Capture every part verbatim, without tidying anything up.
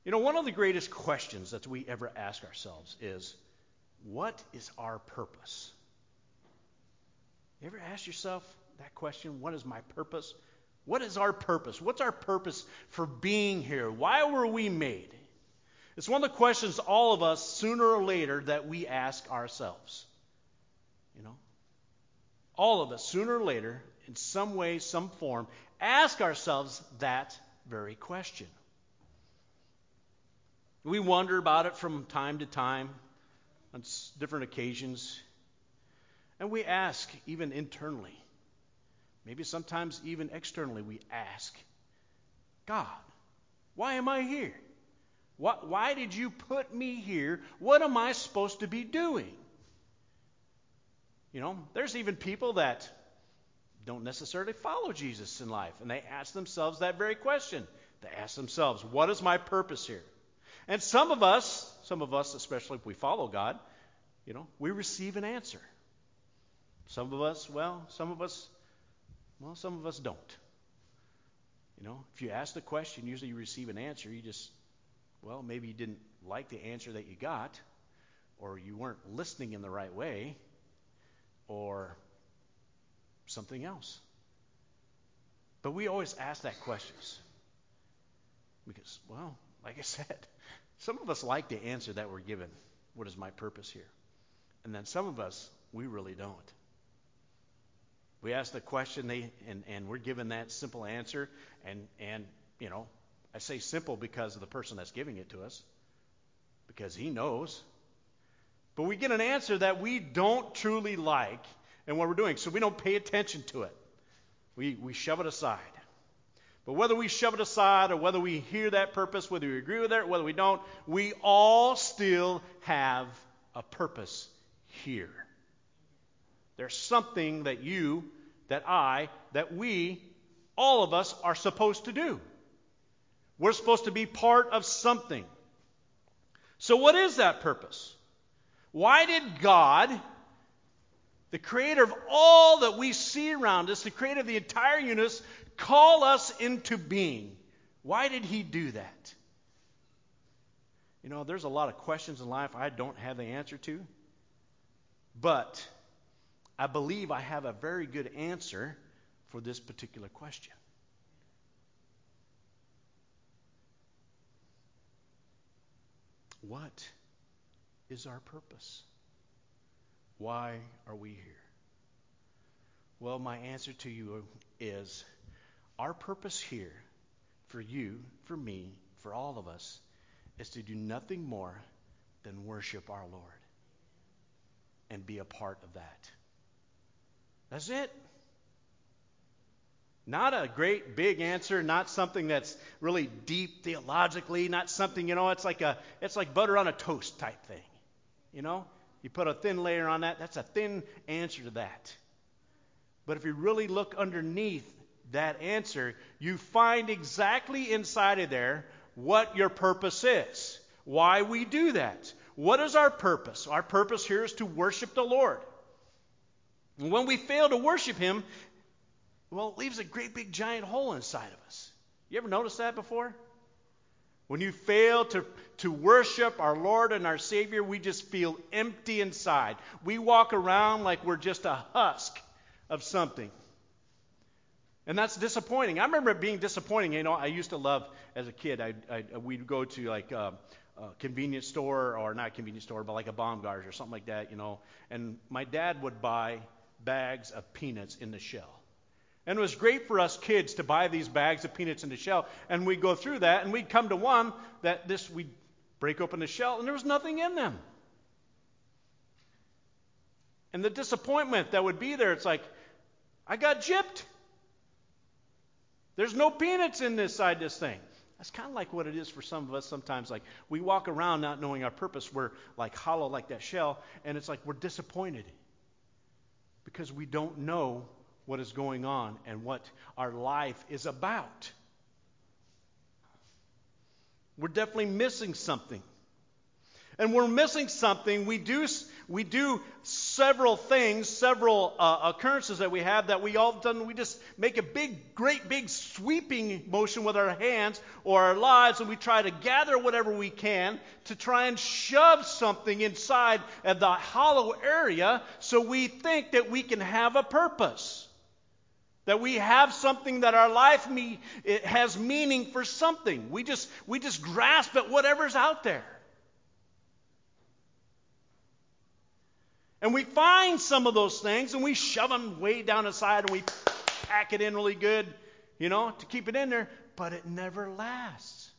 You know, one of the greatest questions that we ever ask ourselves is, what is our purpose? You ever ask yourself that question? What is my purpose? What is our purpose? What's our purpose for being here? Why were we made? It's one of the questions all of us, sooner or later, that we ask ourselves. You know? All of us, sooner or later, in some way, some form, ask ourselves that very question. We wonder about it from time to time on different occasions. And we ask, even internally, maybe sometimes even externally, we ask, God, why am I here? Why, why did you put me here? What am I supposed to be doing? You know, there's even people that don't necessarily follow Jesus in life, and they ask themselves that very question. They ask themselves, what is my purpose here? And some of us, some of us, especially if we follow God, you know, we receive an answer. Some of us, well, some of us, well, some of us don't. You know, if you ask the question, usually you receive an answer. You just, well, maybe you didn't like the answer that you got, or you weren't listening in the right way, or something else. But we always ask that questions. Because, well, like I said, some of us like the answer that we're given. What is my purpose here? And then some of us, we really don't. We ask the question, they, and, and we're given that simple answer. And, and, you know, I say simple because of the person that's giving it to us. Because he knows. But we get an answer that we don't truly like in what we're doing. So we don't pay attention to it. We, we shove it aside. But whether we shove it aside or whether we hear that purpose, whether we agree with it or whether we don't, we all still have a purpose here. There's something that you, that I, that we, all of us are supposed to do. We're supposed to be part of something. So what is that purpose? Why did God, the creator of all that we see around us, the creator of the entire universe, call us into being? Why did he do that? You know, there's a lot of questions in life I don't have the answer to. But I believe I have a very good answer for this particular question. What is our purpose? Why are we here? Well, my answer to you is our purpose here for you, for me, for all of us is to do nothing more than worship our Lord and be a part of that. That's it. Not a great big answer, not something that's really deep theologically, not something, you know, it's like a it's like butter on a toast type thing. You know? You put a thin layer on that, that's a thin answer to that. But if you really look underneath that answer, you find exactly inside of there what your purpose is. Why we do that. What is our purpose? Our purpose here is to worship the Lord. And when we fail to worship him, well, it leaves a great big giant hole inside of us. You ever noticed that before? When you fail to, to worship our Lord and our Savior, we just feel empty inside. We walk around like we're just a husk of something. And that's disappointing. I remember it being disappointing. You know, I used to love, as a kid, I, I we'd go to like a, a convenience store, or not a convenience store, but like a Baumgars or something like that, you know. And my dad would buy bags of peanuts in the shell. And it was great for us kids to buy these bags of peanuts in the shell. And we'd go through that, and we'd come to one that this, we'd break open the shell, and there was nothing in them. And the disappointment that would be there, it's like, I got gypped. There's no peanuts in this side of this thing. That's kind of like what it is for some of us sometimes. Like, we walk around not knowing our purpose. We're like hollow like that shell, and it's like we're disappointed because we don't know what is going on and what our life is about. We're definitely missing something. And we're missing something. We do, we do several things, several uh, occurrences that we have that we all of a sudden we just make a big, great big sweeping motion with our hands or our lives, and we try to gather whatever we can to try and shove something inside of the hollow area so we think that we can have a purpose. That we have something, that our life me, it has meaning for something. We just, we just grasp at whatever's out there. And we find some of those things and we shove them way down inside and we pack it in really good, you know, to keep it in there. But it never lasts.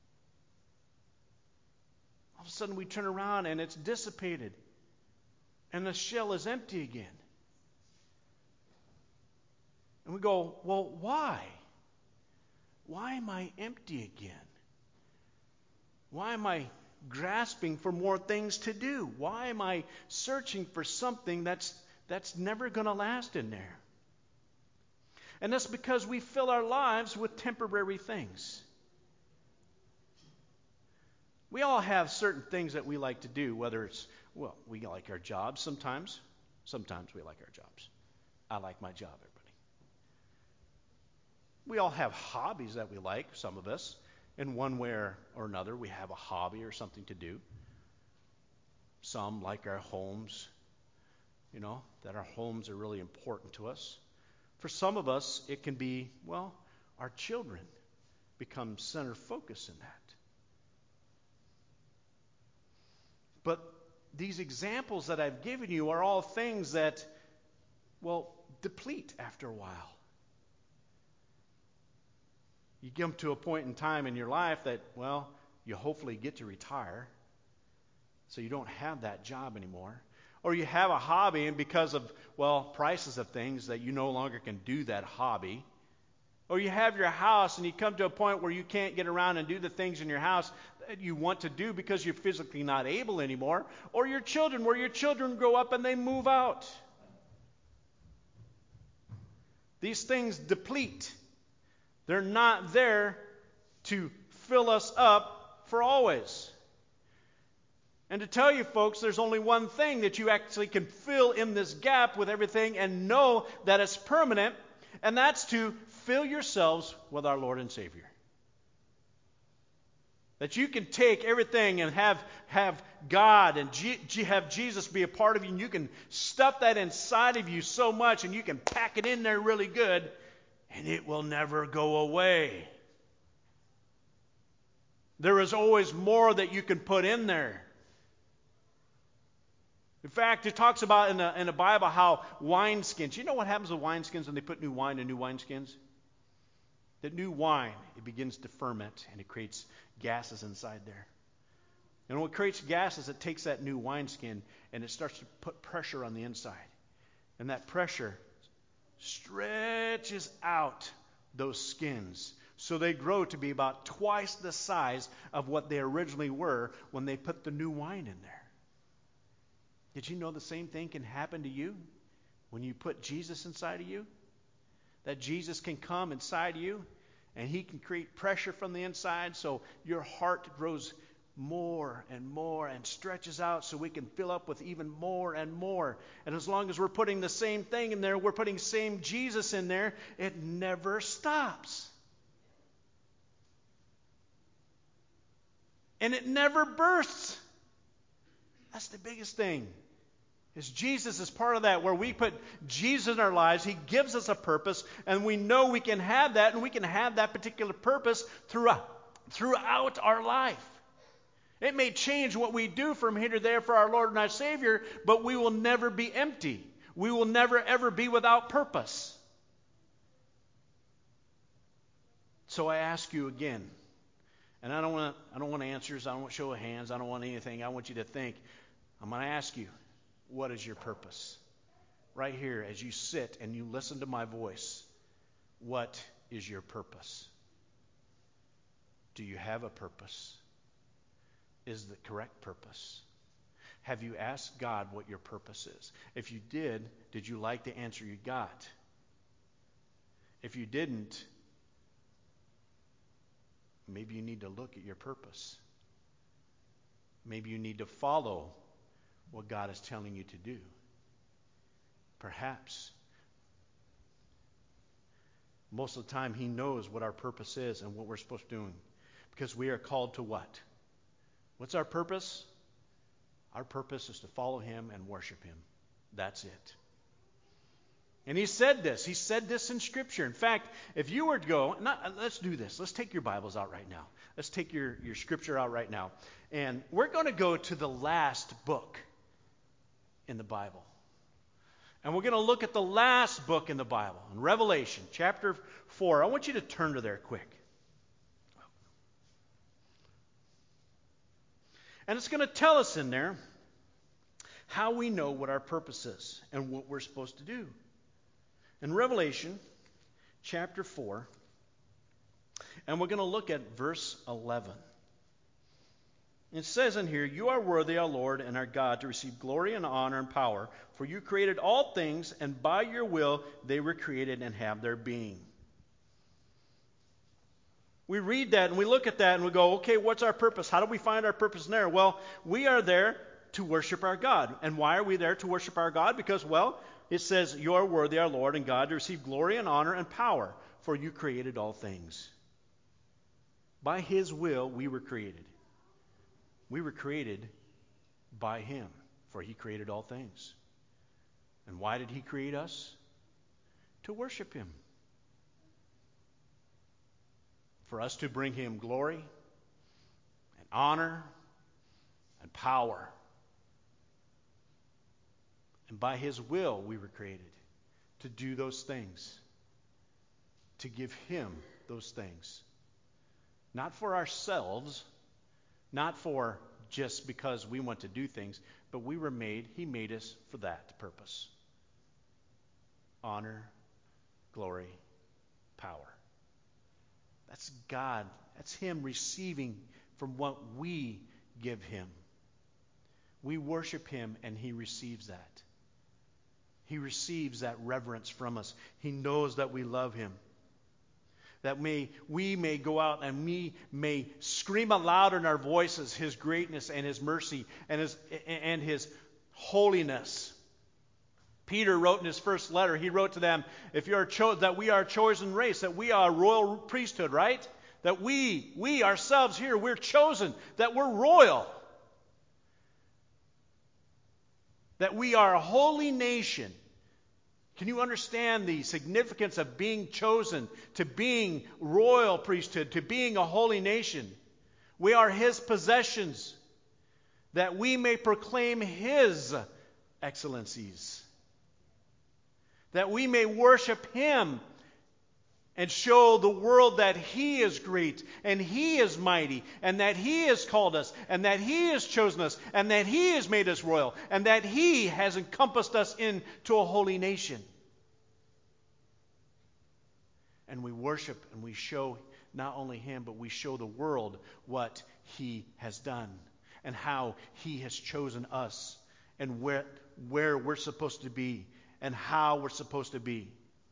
All of a sudden we turn around and it's dissipated. And the shell is empty again. And we go, well, why? Why am I empty again? Why am I grasping for more things to do? Why am I searching for something that's that's never going to last in there? And that's because we fill our lives with temporary things. We all have certain things that we like to do, whether it's, well, we like our jobs sometimes. Sometimes we like our jobs. I like my job, everybody. We all have hobbies that we like, some of us. In one way or another, we have a hobby or something to do. Some like our homes, you know, that our homes are really important to us. For some of us, it can be, well, our children become center focus in that. But these examples that I've given you are all things that, well, deplete after a while. You come to a point in time in your life that, well, you hopefully get to retire, so you don't have that job anymore. Or you have a hobby, and because of, well, prices of things, that you no longer can do that hobby. Or you have your house, and you come to a point where you can't get around and do the things in your house that you want to do because you're physically not able anymore. Or your children, where your children grow up and they move out. These things deplete. They're not there to fill us up for always. And to tell you folks, there's only one thing that you actually can fill in this gap with everything and know that it's permanent, and that's to fill yourselves with our Lord and Savior. That you can take everything and have, have God and G, G, have Jesus be a part of you, and you can stuff that inside of you so much, and you can pack it in there really good, and it will never go away. There is always more that you can put in there. In fact, it talks about in the, in the Bible how wineskins. You know what happens with wineskins when they put new wine in new wineskins? The new wine, it begins to ferment and it creates gases inside there. And when it creates gases, it takes that new wineskin and it starts to put pressure on the inside. And that pressure stretches out those skins so they grow to be about twice the size of what they originally were when they put the new wine in there. Did you know the same thing can happen to you when you put Jesus inside of you? That Jesus can come inside you and he can create pressure from the inside so your heart grows more and more and stretches out so we can fill up with even more and more. And as long as we're putting the same thing in there, we're putting the same Jesus in there, it never stops. And it never bursts. That's the biggest thing. Is Jesus is part of that, where we put Jesus in our lives. He gives us a purpose, and we know we can have that, and we can have that particular purpose throughout, throughout our life. It may change what we do from here to there for our Lord and our Savior, but we will never be empty. We will never, ever be without purpose. So I ask you again, and I don't want I don't want answers. I don't want show of hands. I don't want anything. I want you to think. I'm going to ask you, what is your purpose? Right here, as you sit and you listen to my voice, what is your purpose? Do you have a purpose? Is the correct purpose? Have you asked God what your purpose is? If you did, did you like the answer you got? If you didn't, maybe you need to look at your purpose. Maybe you need to follow what God is telling you to do. Perhaps. Most of the time, He knows what our purpose is and what we're supposed to do. Because we are called to what? What's our purpose? Our purpose is to follow Him and worship Him. That's it. And He said this. He said this in Scripture. In fact, if you were to go, not, let's do this. Let's take your Bibles out right now. Let's take your, your Scripture out right now. And we're going to go to the last book in the Bible. And we're going to look at the last book in the Bible, in Revelation, chapter four. I want you to turn to there quick. And it's going to tell us in there how we know what our purpose is and what we're supposed to do. In Revelation, chapter four, and we're going to look at verse eleven. It says in here, "You are worthy, our Lord and our God, to receive glory and honor and power, for you created all things, and by your will they were created and have their being." We read that and we look at that and we go, okay, what's our purpose? How do we find our purpose in there? Well, we are there to worship our God. And why are we there to worship our God? Because, well, it says, "You are worthy, our Lord and God, to receive glory and honor and power, for you created all things." By His will we were created. We were created by Him, for He created all things. And why did He create us? To worship Him. For us to bring Him glory and honor and power. And by His will we were created to do those things. To give Him those things. Not for ourselves, not for just because we want to do things, but we were made, He made us for that purpose. Honor, glory, power. That's God. That's Him receiving from what we give Him. We worship Him and He receives that. He receives that reverence from us. He knows that we love Him. That may, we may go out and we may scream aloud in our voices His greatness and His mercy and His, and His holiness. Peter wrote in his first letter, he wrote to them, if you are cho- that we are a chosen race, that we are a royal priesthood, right? That we, we ourselves here, we're chosen, that we're royal. That we are a holy nation. Can you understand the significance of being chosen, to being royal priesthood, to being a holy nation? We are His possessions, that we may proclaim His excellencies. That we may worship Him and show the world that He is great and He is mighty and that He has called us and that He has chosen us and that He has made us royal and that He has encompassed us into a holy nation. And we worship and we show not only Him, but we show the world what He has done and how He has chosen us and where, where we're supposed to be and how we're supposed to be.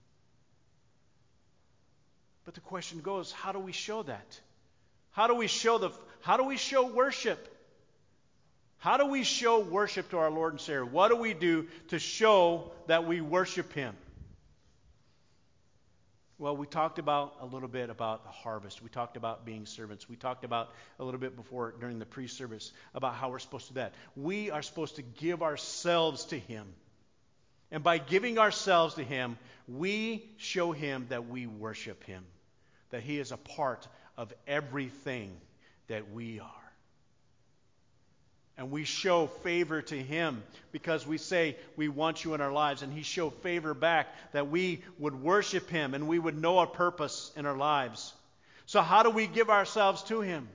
But the question goes, how do we show that? How do we show the how do we show worship? How do we show worship to our Lord and Savior? What do we do to show that we worship Him? Well, we talked about a little bit about the harvest. We talked about being servants. We talked about a little bit before during the pre-service about how we're supposed to do that. We are supposed to give ourselves to Him. And by giving ourselves to Him, we show Him that we worship Him. That He is a part of everything that we are. And we show favor to Him because we say we want you in our lives. And He showed favor back that we would worship Him and we would know our purpose in our lives. So how do we give ourselves to Him?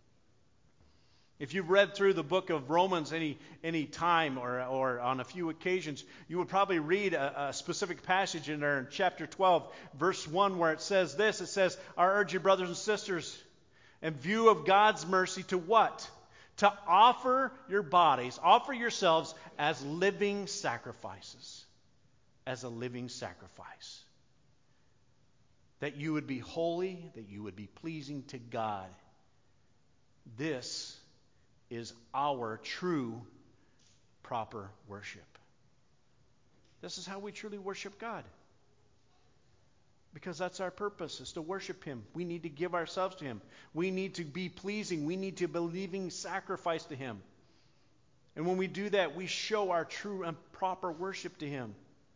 If you've read through the book of Romans any any time or, or on a few occasions, you would probably read a, a specific passage in there in chapter twelve, verse one, where it says this. It says, I urge you, brothers and sisters, in view of God's mercy, to what? To offer your bodies, offer yourselves as living sacrifices. As a living sacrifice. That you would be holy, that you would be pleasing to God. This is our true proper worship. This is how we truly worship God. Because that's our purpose, is to worship Him. We need to give ourselves to Him. We need to be pleasing. We need to be believing sacrifice to Him. And when we do that, we show our true and proper worship to Him.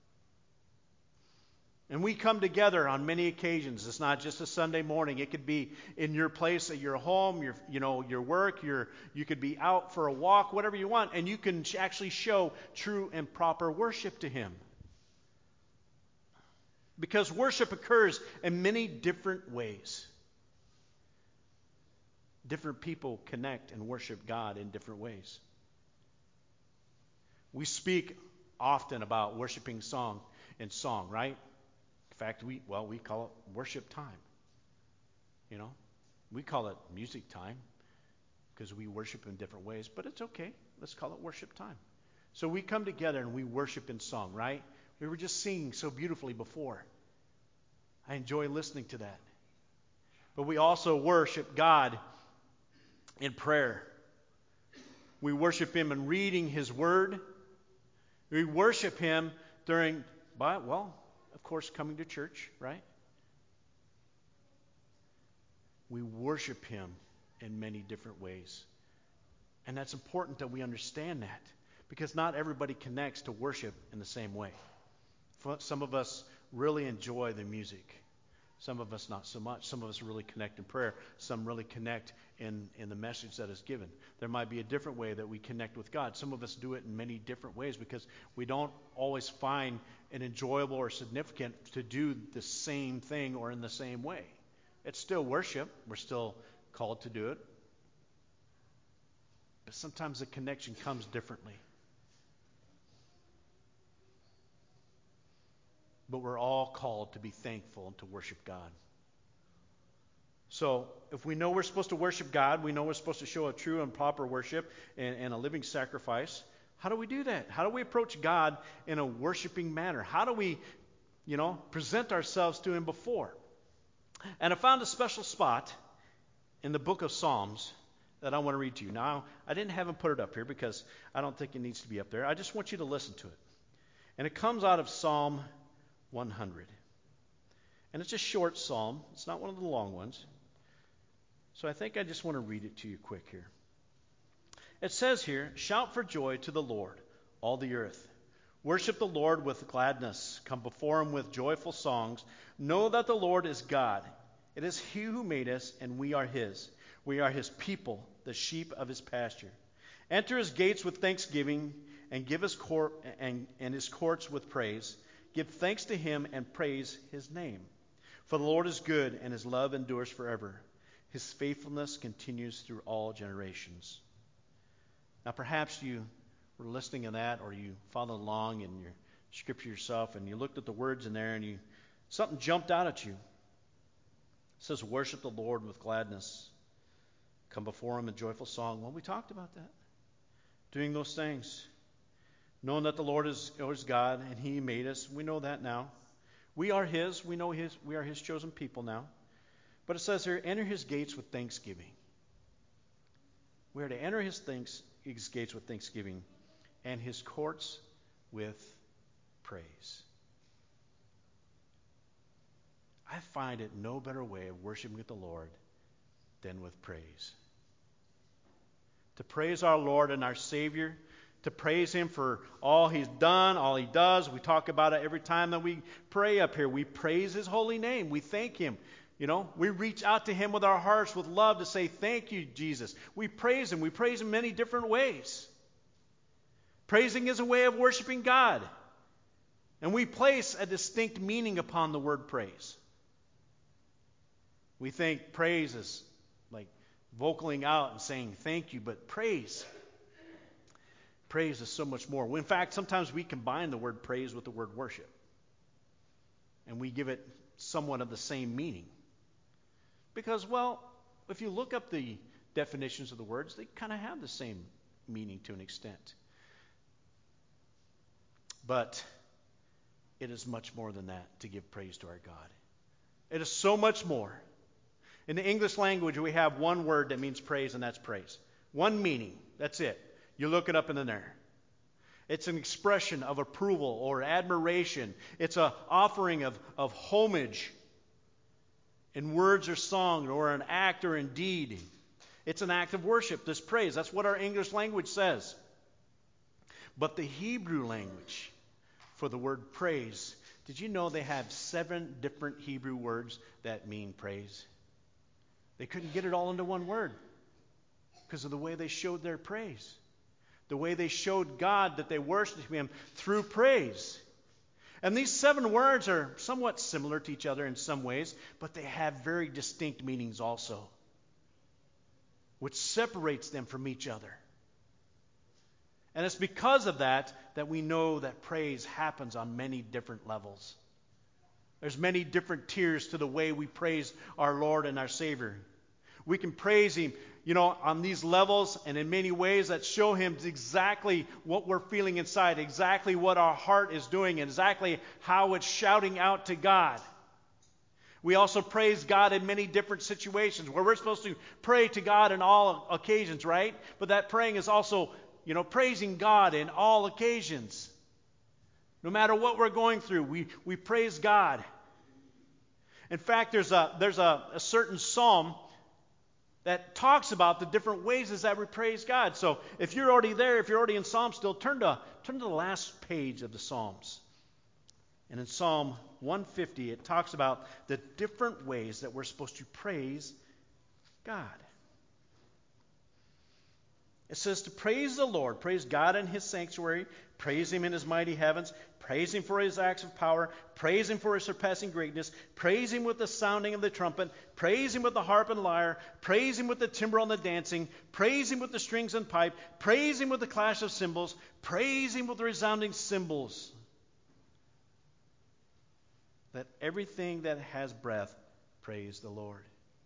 And we come together on many occasions. It's not just a Sunday morning. It could be in your place at your home, your you know your work. Your you could be out for a walk, whatever you want, and you can actually show true and proper worship to Him. Because worship occurs in many different ways. Different people connect and worship God in different ways. We speak often about worshiping song and song, right? In fact, we well we call it worship time. You know, we call it music time because we worship in different ways, but it's okay. Let's call it worship time. So we come together and we worship in song, right? We were just singing so beautifully before. I enjoy listening to that. But we also worship God in prayer. We worship Him in reading His Word. We worship Him during, by, well, of course, coming to church, right? We worship Him in many different ways. And that's important that we understand that, because not everybody connects to worship in the same way. Some of us really enjoy the music. Some of us not so much. Some of us really connect in prayer. Some really connect in, in the message that is given. There might be a different way that we connect with God. Some of us do it in many different ways because we don't always find it enjoyable or significant to do the same thing or in the same way. It's still worship. We're still called to do it. But sometimes the connection comes differently. But we're all called to be thankful and to worship God. So if we know we're supposed to worship God, we know we're supposed to show a true and proper worship and, and a living sacrifice. How do we do that? How do we approach God in a worshiping manner? How do we, you know, present ourselves to Him before? And I found a special spot in the book of Psalms that I want to read to you. Now, I didn't have him put it up here because I don't think it needs to be up there. I just want you to listen to it. And it comes out of Psalm one hundred. And it's a short psalm. It's not one of the long ones. So I think I just want to read it to you quick here. It says here, "Shout for joy to the Lord, all the earth. Worship the Lord with gladness. Come before Him with joyful songs. Know that the Lord is God. It is He who made us, and we are His. We are His people, the sheep of His pasture. Enter His gates with thanksgiving, and give His court and, and His courts with praise. Give thanks to Him and praise His name. For the Lord is good, and His love endures forever. His faithfulness continues through all generations." Now perhaps you were listening to that, or you followed along in your scripture yourself, and you looked at the words in there, and you something jumped out at you. It says, "Worship the Lord with gladness. Come before Him in joyful song." Well, we talked about that. Doing those things. Knowing that the Lord is, is God and He made us. We know that now. We are His. We know His. We are His chosen people now. But it says here, enter His gates with thanksgiving. We are to enter His, thanks, his gates with thanksgiving and His courts with praise. I find it no better way of worshiping the Lord than with praise. To praise our Lord and our Savior, to praise Him for all He's done, all He does. We talk about it every time that we pray up here. We praise His holy name. We thank Him. You know, we reach out to Him with our hearts with love to say, "Thank you, Jesus." We praise Him. We praise Him many different ways. Praising is a way of worshiping God. And we place a distinct meaning upon the word praise. We think praise is like vocaling out and saying thank you, but praise Praise is so much more. In fact, sometimes we combine the word praise with the word worship. And we give it somewhat of the same meaning. Because, well, if you look up the definitions of the words, they kind of have the same meaning to an extent. But it is much more than that to give praise to our God. It is so much more. In the English language, we have one word that means praise, and that's praise. One meaning. That's it. You look it up in there. It's an expression of approval or admiration. It's an offering of, of homage in words or song or an act or in deed. It's an act of worship, this praise. That's what our English language says. But the Hebrew language for the word praise, did you know they have seven different Hebrew words that mean praise? They couldn't get it all into one word because of the way they showed their praise. The way they showed God that they worshiped Him through praise. And these seven words are somewhat similar to each other in some ways, but they have very distinct meanings also, which separates them from each other. And it's because of that that we know that praise happens on many different levels. There's many different tiers to the way we praise our Lord and our Savior. We can praise Him, you know, on these levels and in many ways that show Him exactly what we're feeling inside, exactly what our heart is doing, and exactly how it's shouting out to God. We also praise God in many different situations where we're supposed to pray to God in all occasions, right? But that praying is also, you know, praising God in all occasions. No matter what we're going through, we, we praise God. In fact, there's a there's a, a certain psalm that talks about the different ways that we praise God. So if you're already there, if you're already in Psalms still, turn to, turn to the last page of the Psalms. And in Psalm one fifty, it talks about the different ways that we're supposed to praise God. It says to praise the Lord, praise God in His sanctuary, praise Him in His mighty heavens, praise Him for His acts of power, praise Him for His surpassing greatness, praise Him with the sounding of the trumpet, praise Him with the harp and lyre, praise Him with the timbrel and the dancing, praise Him with the strings and pipe, praise Him with the clash of cymbals, praise Him with the resounding cymbals. Let everything that has breath praise the Lord.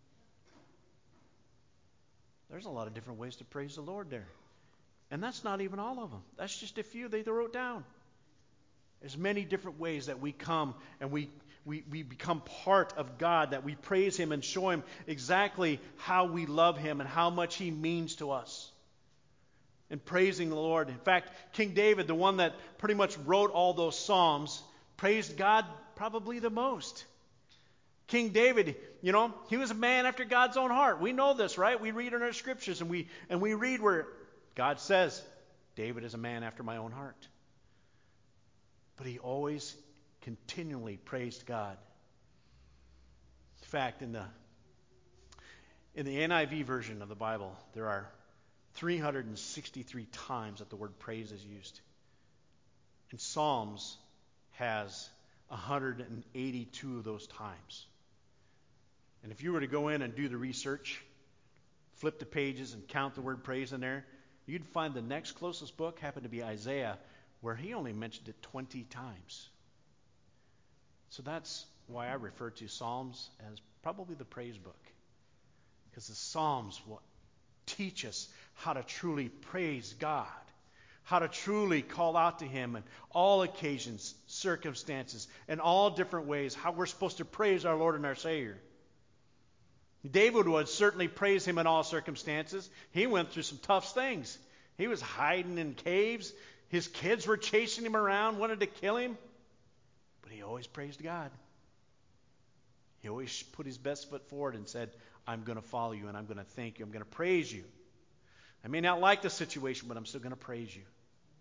There's a lot of different ways to praise the Lord there. And that's not even all of them. That's just a few they wrote down. There's many different ways that we come and we, we, we become part of God, that we praise Him and show Him exactly how we love Him and how much He means to us. And praising the Lord. In fact, King David, the one that pretty much wrote all those Psalms, praised God probably the most. King David, you know, he was a man after God's own heart. We know this, right? We read in our scriptures and we and we read where God says, David is a man after my own heart. But he always continually praised God. In fact, in the in the N I V version of the Bible, there are three hundred sixty-three times that the word praise is used. And Psalms has one hundred eighty-two of those times. And if you were to go in and do the research, flip the pages and count the word praise in there, you'd find the next closest book happened to be Isaiah, where he only mentioned it twenty times. So that's why I refer to Psalms as probably the praise book. Because the Psalms will teach us how to truly praise God, how to truly call out to Him in all occasions, circumstances, in all different ways, how we're supposed to praise our Lord and our Savior. David would certainly praise Him in all circumstances. He went through some tough things. He was hiding in caves. His kids were chasing him around, wanted to kill him. But he always praised God. He always put his best foot forward and said, I'm going to follow you and I'm going to thank you. I'm going to praise you. I may not like the situation, but I'm still going to praise you.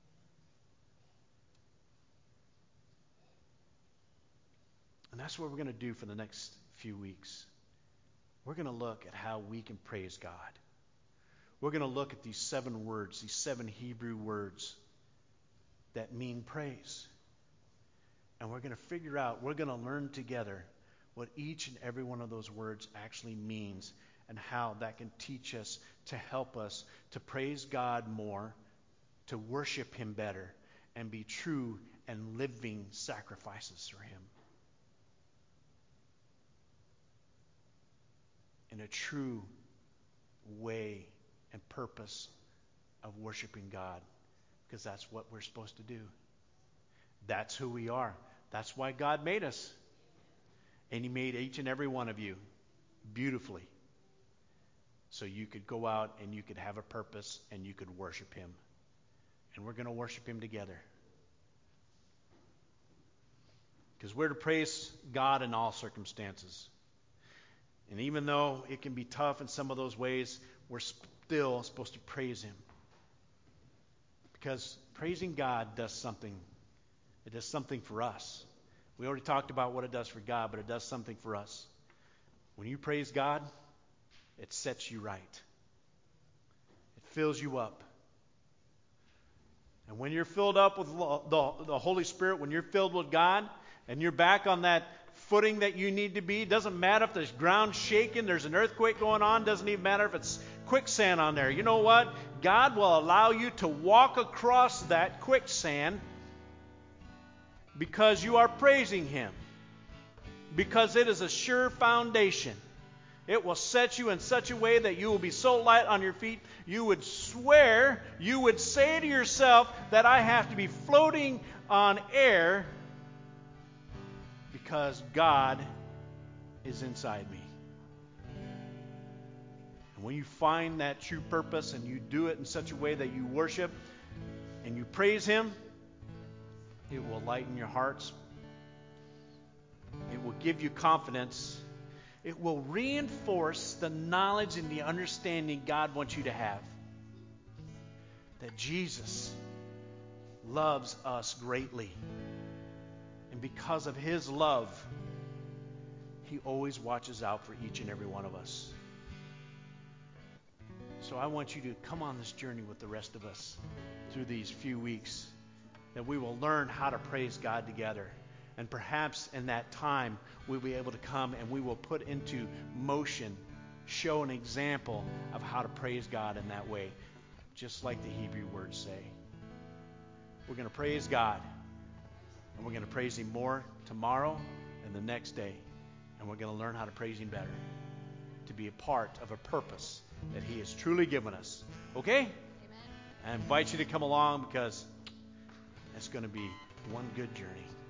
And that's what we're going to do for the next few weeks. We're going to look at how we can praise God. We're going to look at these seven words, these seven Hebrew words that mean praise. And we're going to figure out, we're going to learn together what each and every one of those words actually means and how that can teach us to help us to praise God more, to worship Him better, and be true and living sacrifices for Him. In a true way and purpose of worshiping God, because that's what we're supposed to do. That's who we are. That's why God made us. And He made each and every one of you beautifully, so you could go out and you could have a purpose and you could worship Him. And we're going to worship Him together. Because we're to praise God in all circumstances. And even though it can be tough in some of those ways, we're still supposed to praise Him. Because praising God does something. It does something for us. We already talked about what it does for God, but it does something for us. When you praise God, it sets you right. It fills you up. And when you're filled up with the, the Holy Spirit, when you're filled with God, and you're back on that footing that you need to be, it doesn't matter if there's ground shaking, there's an earthquake going on, doesn't even matter if it's quicksand on there. You know what? God will allow you to walk across that quicksand because you are praising Him. Because it is a sure foundation. It will set you in such a way that you will be so light on your feet, you would swear, you would say to yourself that I have to be floating on air because God is inside me. And when you find that true purpose and you do it in such a way that you worship and you praise Him, it will lighten your hearts. It will give you confidence. It will reinforce the knowledge and the understanding God wants you to have. That Jesus loves us greatly. And because of His love, He always watches out for each and every one of us. So I want you to come on this journey with the rest of us through these few weeks. That we will learn how to praise God together. And perhaps in that time, we'll be able to come and we will put into motion, show an example of how to praise God in that way, just like the Hebrew words say. We're going to praise God, and we're going to praise Him more tomorrow and the next day, and we're going to learn how to praise Him better, to be a part of a purpose that He has truly given us. Okay? Amen. I invite you to come along because it's going to be one good journey.